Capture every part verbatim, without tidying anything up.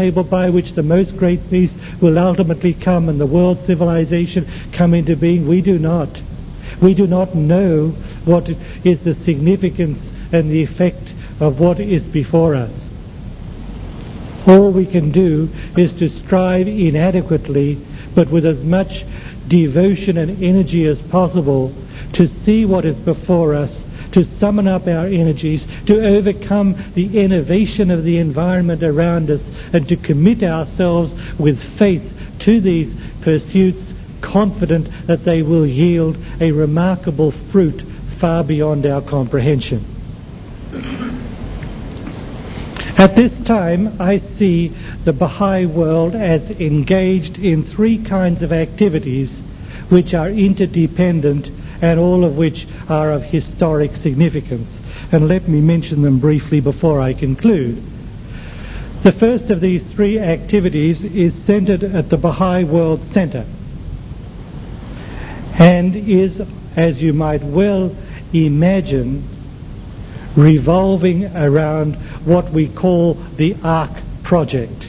timetable by which the most great peace will ultimately come and the world civilization come into being. We do not. We do not know what is the significance and the effect of what is before us. All we can do is to strive inadequately, but with as much devotion and energy as possible, to see what is before us, to summon up our energies, to overcome the innovation of the environment around us, and to commit ourselves with faith to these pursuits, confident that they will yield a remarkable fruit far beyond our comprehension. At this time, I see the Baha'i world as engaged in three kinds of activities which are interdependent and all of which are of historic significance. And let me mention them briefly before I conclude. The first of these three activities is centered at the Baha'i World Center and is, as you might well imagine, revolving around what we call the ARC project.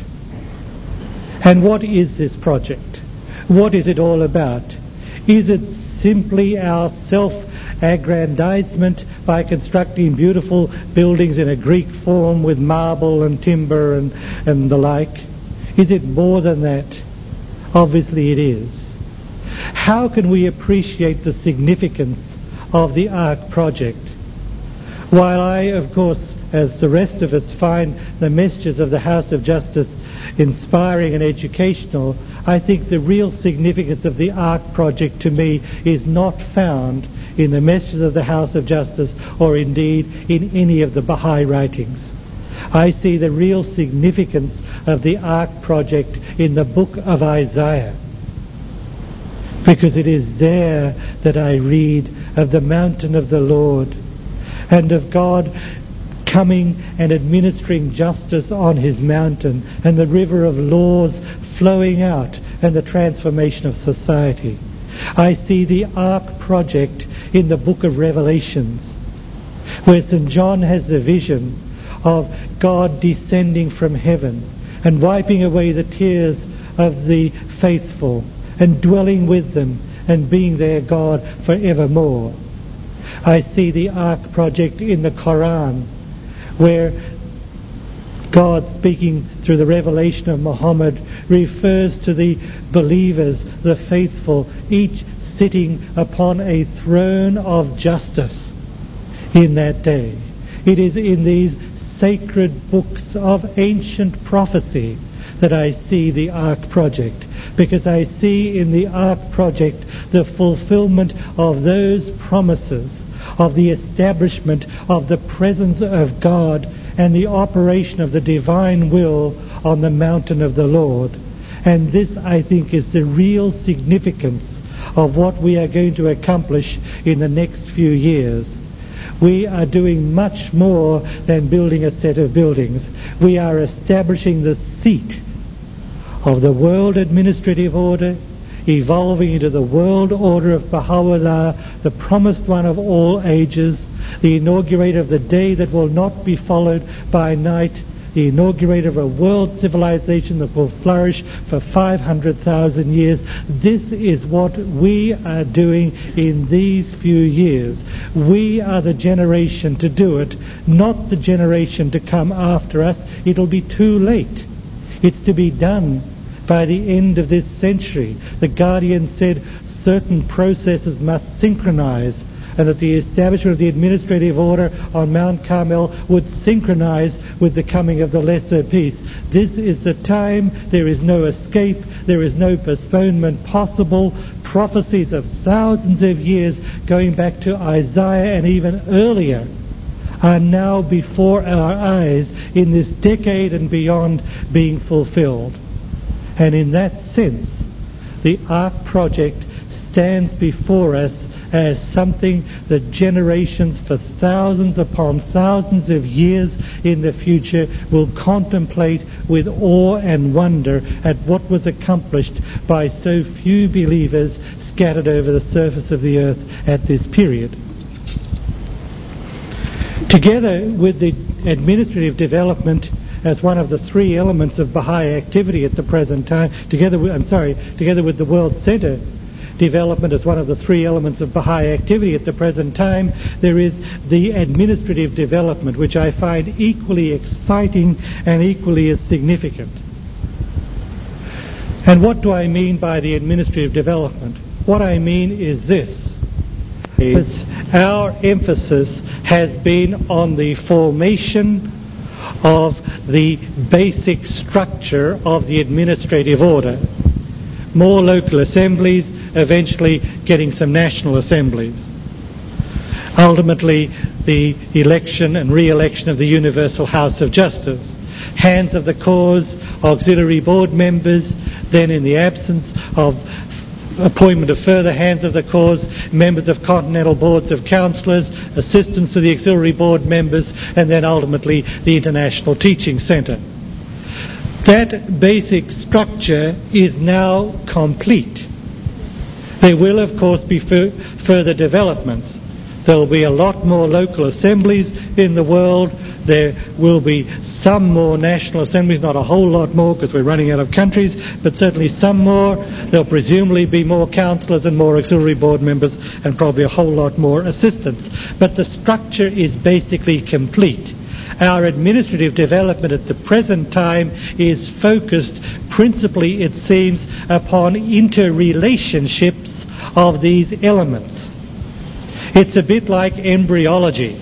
And what is this project? What is it all about? Is it simply our self-aggrandizement by constructing beautiful buildings in a Greek form with marble and timber and, and the like? Is it more than that? Obviously it is. How can we appreciate the significance of the ARC project? While I, of course, as the rest of us, find the messages of the House of Justice inspiring and educational, I think the real significance of the ARC project to me is not found in the messages of the House of Justice or indeed in any of the Baha'i writings. I see the real significance of the ARC project in the book of Isaiah, because it is there that I read of the mountain of the Lord and of God coming and administering justice on his mountain, and the river of laws flowing out, and the transformation of society. I see the ARC project in the book of Revelations, where Saint John has the vision of God descending from heaven and wiping away the tears of the faithful and dwelling with them and being their God forevermore. I see the ARC project in the Quran, where God, speaking through the revelation of Muhammad, refers to the believers, the faithful, each sitting upon a throne of justice in that day. It is in these sacred books of ancient prophecy that I see the ARC project, because I see in the ARC project the fulfillment of those promises of the establishment of the presence of God and the operation of the divine will on the mountain of the Lord. And this, I think, is the real significance of what we are going to accomplish in the next few years. We are doing much more than building a set of buildings. We are establishing the seat of the world administrative order, evolving into the world order of Baha'u'llah, the promised one of all ages, the inaugurator of the day that will not be followed by night, the inaugurator of a world civilization that will flourish for five hundred thousand years. This is what we are doing in these few years. We are the generation to do it, not the generation to come after us. It'll be too late. It's to be done by the end of this century. The Guardian said certain processes must synchronize, and that the establishment of the administrative order on Mount Carmel would synchronize with the coming of the lesser peace. This is the time. There is no escape. There is no postponement possible. Prophecies of thousands of years going back to Isaiah and even earlier are now before our eyes in this decade and beyond being fulfilled. And in that sense, the ARC project stands before us as something that generations for thousands upon thousands of years in the future will contemplate with awe and wonder at what was accomplished by so few believers scattered over the surface of the earth at this period. Together with the administrative development as one of the three elements of Baha'i activity at the present time, together with, I'm sorry, together with the World Centre development as one of the three elements of Baha'i activity at the present time, there is the administrative development, which I find equally exciting and equally as significant. And what do I mean by the administrative development? What I mean is this. It's our emphasis has been on the formation of the basic structure of the administrative order. More local assemblies, eventually getting some national assemblies. Ultimately, the election and re-election of the Universal House of Justice. Hands of the cause, auxiliary board members, then in the absence of appointment of further hands of the cause, members of continental boards of councillors, assistants to the auxiliary board members, and then ultimately the International Teaching Centre. That basic structure is now complete. There will, of course, be f- further developments. There will be a lot more local assemblies in the world. There will be some more national assemblies, not a whole lot more because we're running out of countries, but certainly some more. There'll presumably be more councillors and more auxiliary board members and probably a whole lot more assistants. But the structure is basically complete. Our administrative development at the present time is focused principally, it seems, upon interrelationships of these elements. It's a bit like embryology.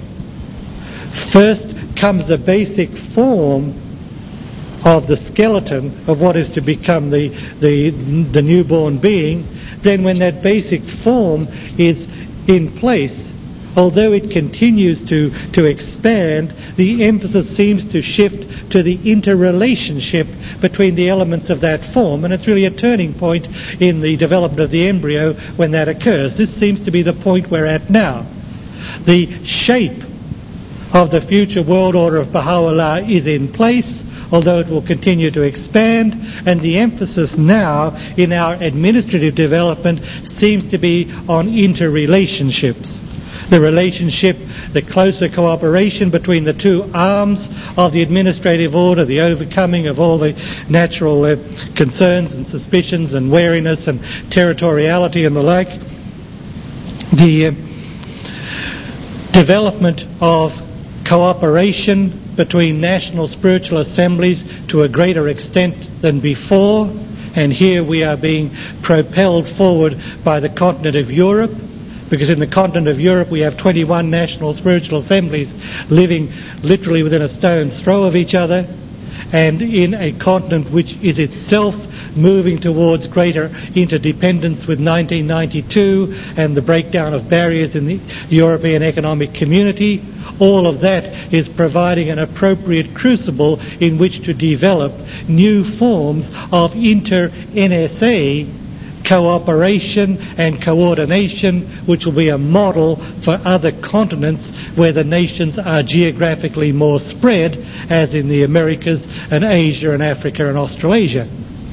First comes the basic form of the skeleton of what is to become the, the, the newborn being. Then when that basic form is in place, although it continues to, to expand, the emphasis seems to shift to the interrelationship between the elements of that form. And it's really a turning point in the development of the embryo when that occurs. This seems to be the point we're at now. The shape of the future world order of Baha'u'llah is in place, although it will continue to expand, and the emphasis now in our administrative development seems to be on interrelationships. The relationship, the closer cooperation between the two arms of the administrative order, the overcoming of all the natural uh, concerns and suspicions and wariness and territoriality and the like. The uh, development of cooperation between national spiritual assemblies to a greater extent than before, and here we are being propelled forward by the continent of Europe, because in the continent of Europe we have twenty-one national spiritual assemblies living literally within a stone's throw of each other, and in a continent which is itself moving towards greater interdependence with nineteen ninety-two and the breakdown of barriers in the European economic community. All of that is providing an appropriate crucible in which to develop new forms of inter-N S A cooperation and coordination, which will be a model for other continents where the nations are geographically more spread, as in the Americas and Asia and Africa and Australasia.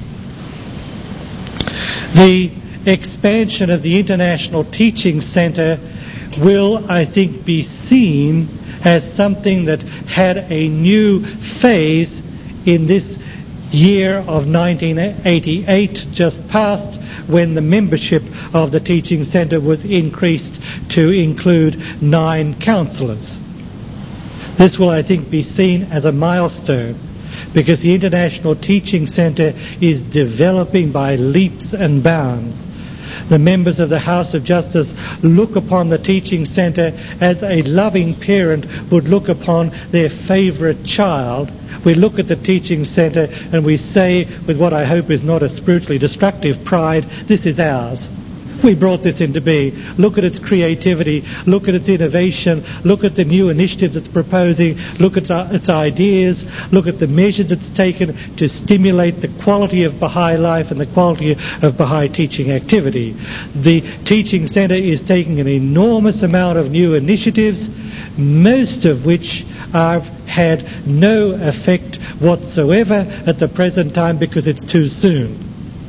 The expansion of the International Teaching Centre will, I think, be seen as something that had a new phase in this year of nineteen eighty-eight, just passed, when the membership of the Teaching Centre was increased to include nine counsellors. This will, I think, be seen as a milestone, because the International Teaching Centre is developing by leaps and bounds. The members of the House of Justice look upon the Teaching Centre as a loving parent would look upon their favourite child. We look at the Teaching Centre and we say, with what I hope is not a spiritually destructive pride, this is ours. We brought this into being. Look at its creativity, look at its innovation, look at the new initiatives it's proposing, look at its ideas, look at the measures it's taken to stimulate the quality of Baha'i life and the quality of Baha'i teaching activity. The Teaching Centre is taking an enormous amount of new initiatives, most of which have had no effect whatsoever at the present time because it's too soon.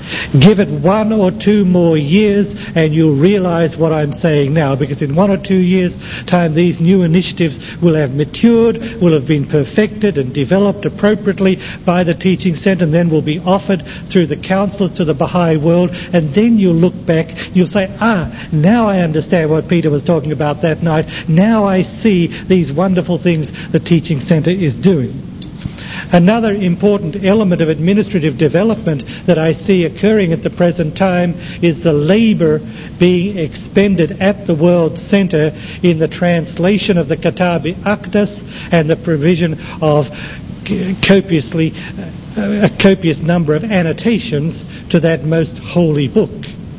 Give it one or two more years and you'll realize what I'm saying now, because in one or two years' time these new initiatives will have matured, will have been perfected and developed appropriately by the teaching centre, and then will be offered through the counsellors to the Baha'i world, and then you'll look back, you'll say, ah, now I understand what Peter was talking about that night, now I see these wonderful things the teaching centre is doing. Another important element of administrative development that I see occurring at the present time is the labour being expended at the World Centre in the translation of the Kitab-i Aqdas and the provision of copiously, a copious number of annotations to that most holy book.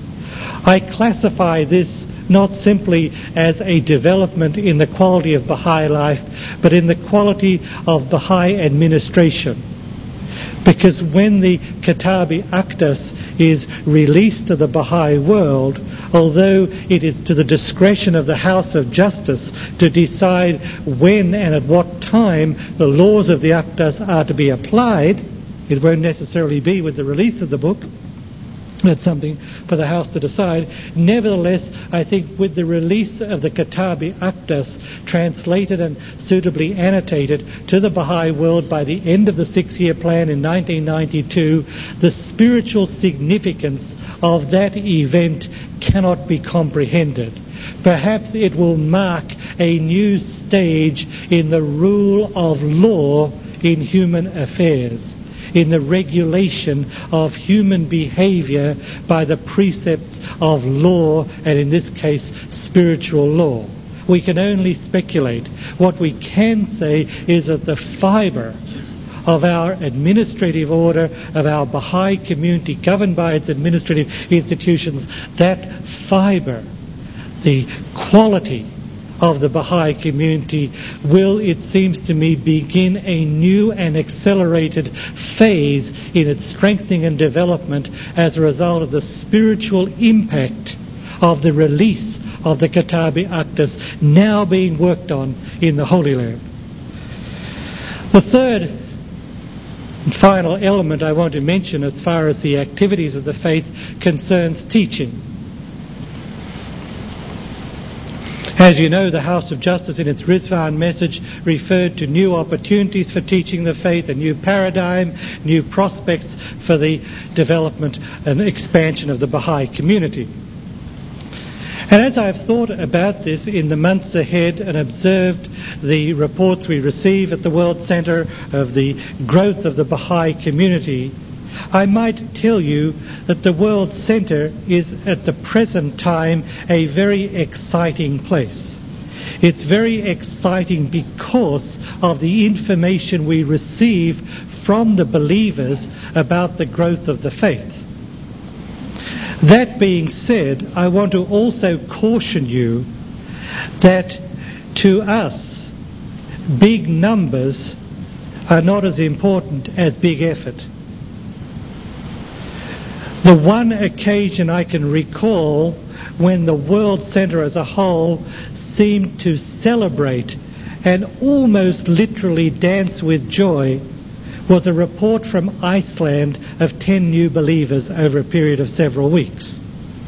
I classify this not simply as a development in the quality of Baha'i life, but in the quality of Baha'i administration. Because when the Kitab-i Aqdas is released to the Baha'i world, although it is to the discretion of the House of Justice to decide when and at what time the laws of the Aqdas are to be applied, it won't necessarily be with the release of the book. That's something for the House to decide. Nevertheless, I think with the release of the Kitab-i Aqdas, translated and suitably annotated to the Baha'i world by the end of the six-year plan in nineteen ninety-two, the spiritual significance of that event cannot be comprehended. Perhaps it will mark a new stage in the rule of law in human affairs, in the regulation of human behaviour by the precepts of law, and in this case, spiritual law. We can only speculate. What we can say is that the fibre of our administrative order, of our Baha'i community governed by its administrative institutions, that fibre, the quality of the Baha'i community will, it seems to me, begin a new and accelerated phase in its strengthening and development as a result of the spiritual impact of the release of the Kitab-i Aqdas now being worked on in the Holy Land. The third and final element I want to mention as far as the activities of the faith concerns teaching. As you know, the House of Justice in its Rizwan message referred to new opportunities for teaching the faith, a new paradigm, new prospects for the development and expansion of the Baha'i community. And as I've thought about this in the months ahead and observed the reports we receive at the World Centre of the growth of the Baha'i community, I might tell you that the World Centre is at the present time a very exciting place. It's very exciting because of the information we receive from the believers about the growth of the faith. That being said, I want to also caution you that to us, big numbers are not as important as big effort. The one occasion I can recall when the World Centre as a whole seemed to celebrate and almost literally dance with joy was a report from Iceland of ten new believers over a period of several weeks.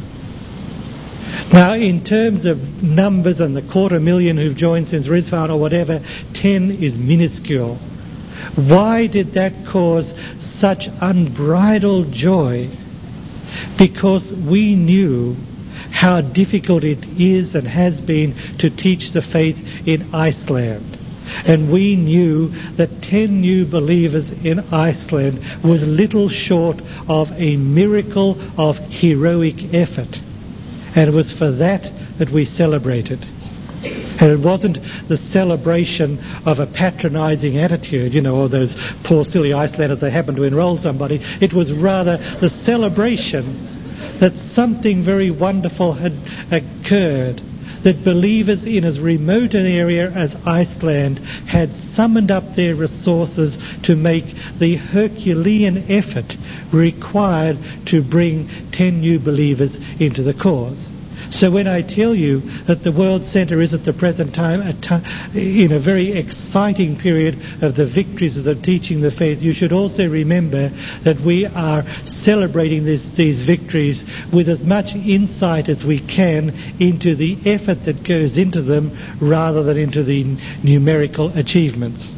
Now, in terms of numbers and the quarter million who've joined since Rizwan or whatever, ten is minuscule. Why did that cause such unbridled joy? Because we knew how difficult it is and has been to teach the faith in Iceland. And we knew that ten new believers in Iceland was little short of a miracle of heroic effort. And it was for that that we celebrated. And it wasn't the celebration of a patronising attitude, you know, or those poor silly Icelanders, they happened to enrol somebody. It was rather the celebration that something very wonderful had occurred, that believers in as remote an area as Iceland had summoned up their resources to make the Herculean effort required to bring ten new believers into the cause. So when I tell you that the World Centre is at the present time a t- in a very exciting period of the victories of the teaching the faith, you should also remember that we are celebrating this, these victories with as much insight as we can into the effort that goes into them rather than into the n- numerical achievements.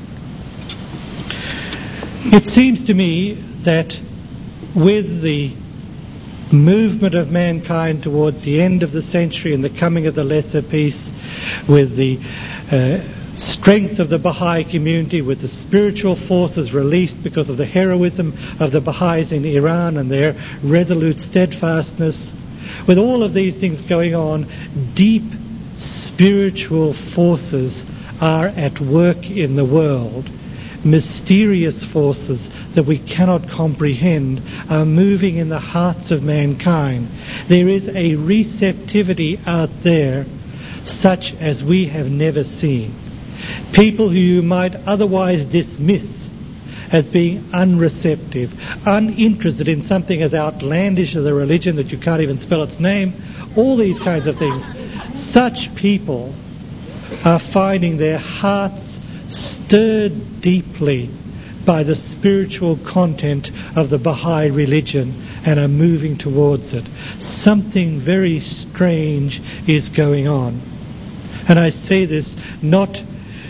It seems to me that with the movement of mankind towards the end of the century and the coming of the lesser peace, with the uh, strength of the Baha'i community, with the spiritual forces released because of the heroism of the Baha'is in Iran and their resolute steadfastness, with all of these things going on, deep spiritual forces are at work in the world. Mysterious forces that we cannot comprehend are moving in the hearts of mankind. There is a receptivity out there such as we have never seen. People who you might otherwise dismiss as being unreceptive, uninterested in something as outlandish as a religion that you can't even spell its name, all these kinds of things. Such people are finding their hearts stirred deeply by the spiritual content of the Baha'i religion and are moving towards it. Something very strange is going on. And I say this not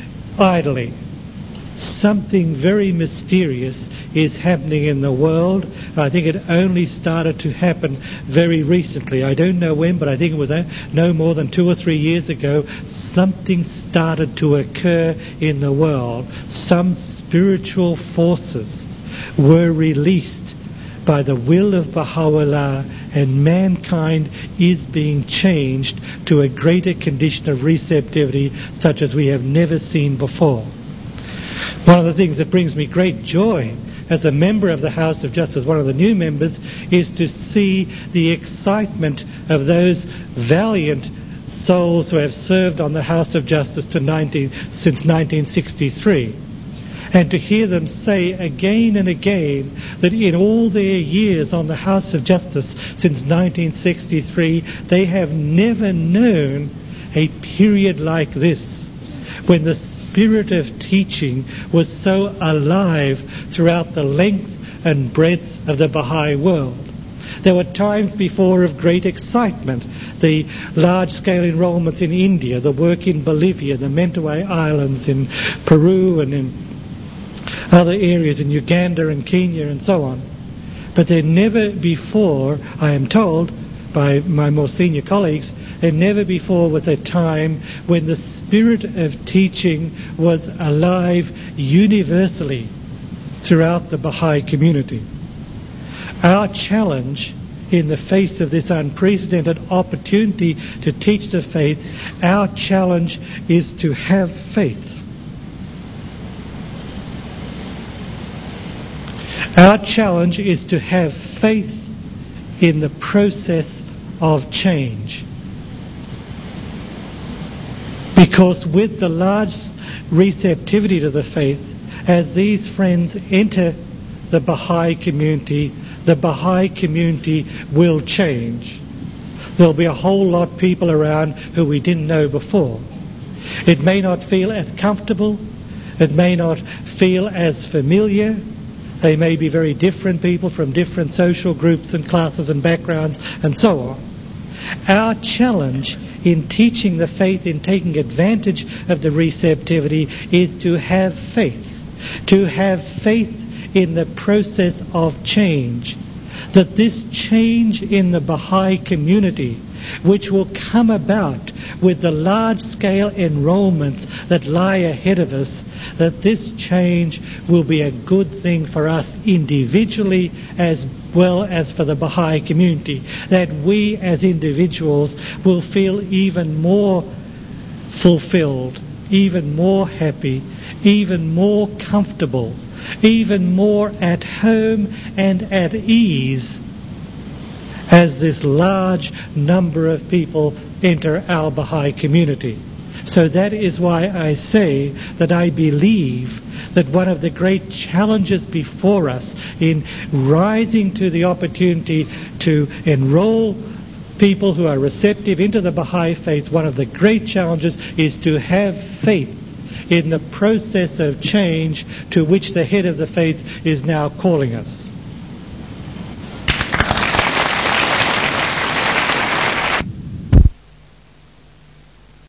idly. Something very mysterious is happening in the world. I think it only started to happen very recently. I don't know when, but I think it was no more than two or three years ago. Something started to occur in the world. Some spiritual forces were released by the will of Baha'u'llah, and mankind is being changed to a greater condition of receptivity such as we have never seen before. One of the things that brings me great joy as a member of the House of Justice, one of the new members, is to see the excitement of those valiant souls who have served on the House of Justice to nineteen, since nineteen sixty-three. And to hear them say again and again that in all their years on the House of Justice since nineteen sixty-three, they have never known a period like this, when the spirit of teaching was so alive throughout the length and breadth of the Baha'i world. There were times before of great excitement, the large-scale enrollments in India, the work in Bolivia, the Mentawai Islands in Peru and in other areas in Uganda and Kenya and so on. But there never before, I am told by my more senior colleagues, there never before was a time when the spirit of teaching was alive universally throughout the Baha'i community. Our challenge in the face of this unprecedented opportunity to teach the faith, our challenge is to have faith. Our challenge is to have faith in the process of change. Because with the large receptivity to the faith, as these friends enter the Baha'i community, the Baha'i community will change. There'll be a whole lot of people around who we didn't know before. It may not feel as comfortable. It may not feel as familiar. They may be very different people from different social groups and classes and backgrounds and so on. Our challenge in teaching the faith, in taking advantage of the receptivity, is to have faith. To have faith in the process of change. That this change in the Baha'i community, which will come about with the large-scale enrollments that lie ahead of us, that this change will be a good thing for us individually as well as for the Baha'i community. That we as individuals will feel even more fulfilled, even more happy, even more comfortable, even more at home and at ease as this large number of people enter our Baha'i community. So that is why I say that I believe that one of the great challenges before us in rising to the opportunity to enroll people who are receptive into the Baha'i faith, one of the great challenges is to have faith in the process of change to which the head of the faith is now calling us.